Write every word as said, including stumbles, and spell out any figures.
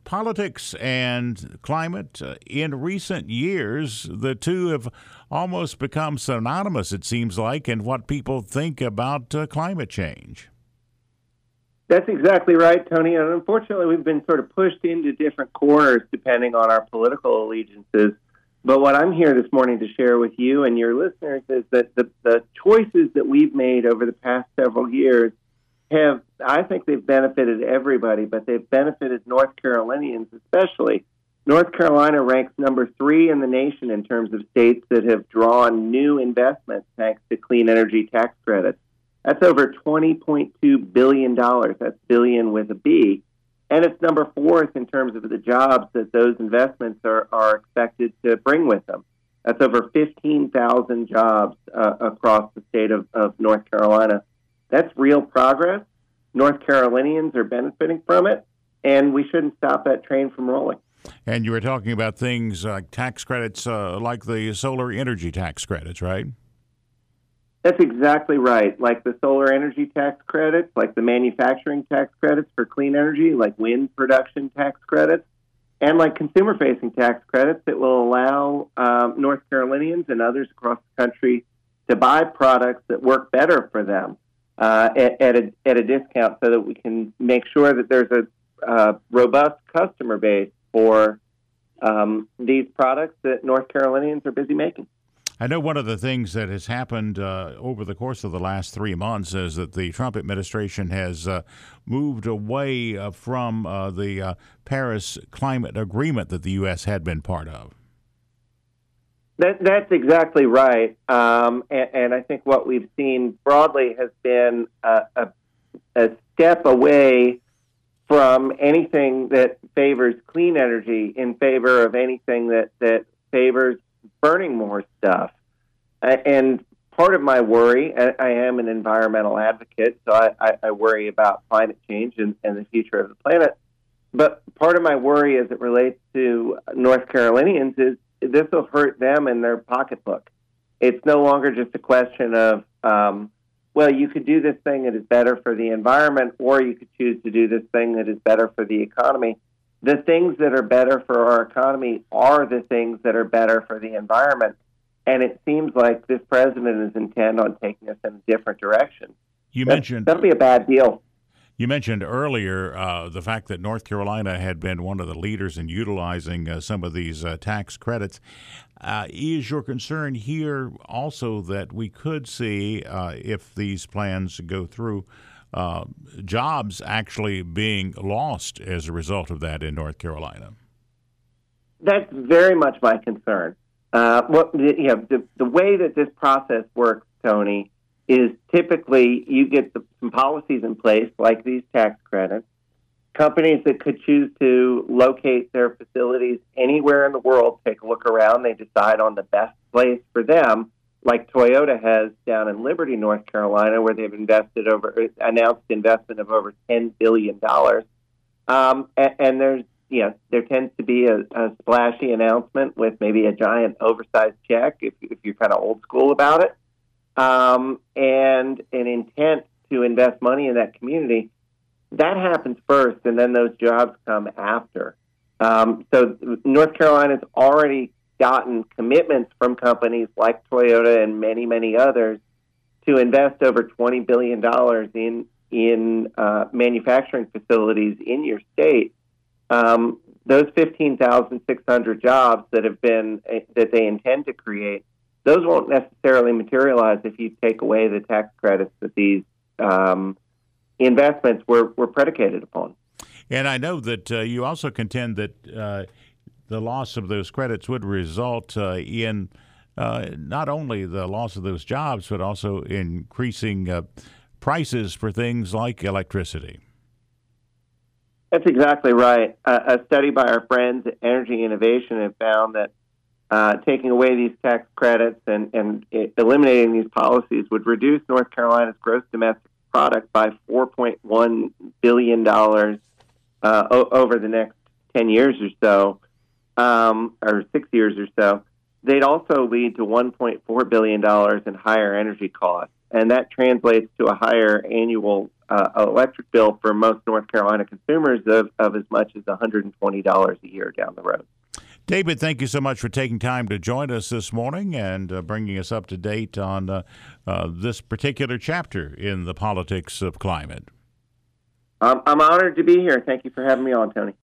politics and climate, uh, in recent years, the two have almost become synonymous, it seems like, in what people think about uh, climate change. That's exactly right, Tony. And unfortunately, we've been sort of pushed into different corners depending on our political allegiances. But what I'm here this morning to share with you and your listeners is that the, the choices that we've made over the past several years have, I think they've benefited everybody, but they've benefited North Carolinians especially. North Carolina ranks number three in the nation in terms of states that have drawn new investments thanks to clean energy tax credits. That's over twenty point two billion dollars. That's billion with a B. And it's number fourth in terms of the jobs that those investments are, are expected to bring with them. That's over fifteen thousand jobs uh, across the state of, of North Carolina. That's real progress. North Carolinians are benefiting from it, and we shouldn't stop that train from rolling. And you were talking about things like tax credits, uh, like the solar energy tax credits, right? That's exactly right. Like the solar energy tax credits, like the manufacturing tax credits for clean energy, like wind production tax credits, and like consumer-facing tax credits that will allow um, North Carolinians and others across the country to buy products that work better for them uh, at, at, a, at a discount so that we can make sure that there's a uh, robust customer base for um, these products that North Carolinians are busy making. I know one of the things that has happened uh, over the course of the last three months is that the Trump administration has uh, moved away uh, from uh, the uh, Paris climate agreement that the U S had been part of. That, that's exactly right. Um, and, and I think what we've seen broadly has been a, a, a step away from anything that favors clean energy in favor of anything that, that favors burning more stuff. And part of my worry, I am an environmental advocate, so I, I, I worry about climate change and, and the future of the planet. But part of my worry as it relates to North Carolinians is this will hurt them in their pocketbook. It's no longer just a question of, um, well, you could do this thing that is better for the environment, or you could choose to do this thing that is better for the economy. The things that are better for our economy are the things that are better for the environment. And it seems like this president is intent on taking us in a different direction. You that, mentioned that'll be a bad deal. You mentioned earlier uh, the fact that North Carolina had been one of the leaders in utilizing uh, some of these uh, tax credits. Uh, is your concern here also that we could see, uh, if these plans go through, uh, jobs actually being lost as a result of that in North Carolina? That's very much my concern. Uh, what you know, the, the way that this process works, Tony, is typically you get the, some policies in place like these tax credits. Companies that could choose to locate their facilities anywhere in the world take a look around. They decide on the best place for them, like Toyota has down in Liberty, North Carolina, where they've invested over announced investment of over ten billion dollars. Um, and, and there's you know there tends to be a, a splashy announcement with maybe a giant oversized check if if you're kind of old school about it. Um, and an intent to invest money in that community, that happens first, and then those jobs come after. Um, so North Carolina's already gotten commitments from companies like Toyota and many, many others to invest over twenty billion dollars in in uh, manufacturing facilities in your state. Um, those fifteen thousand six hundred jobs that have been that they intend to create, those won't necessarily materialize if you take away the tax credits that these um, investments were, were predicated upon. And I know that uh, you also contend that uh, the loss of those credits would result uh, in uh, not only the loss of those jobs, but also increasing uh, prices for things like electricity. That's exactly right. Uh, a study by our friends at Energy Innovation have found that uh, taking away these tax credits and, and eliminating these policies would reduce North Carolina's gross domestic product by four point one billion dollars uh, o- over the next ten years or so, um, or six years or so. they'd also lead to one point four billion dollars in higher energy costs, and that translates to a higher annual uh, electric bill for most North Carolina consumers of, of as much as one hundred twenty dollars a year down the road. David, thank you so much for taking time to join us this morning and uh, bringing us up to date on uh, uh, this particular chapter in the politics of climate. Um, I'm honored to be here. Thank you for having me on, Tony.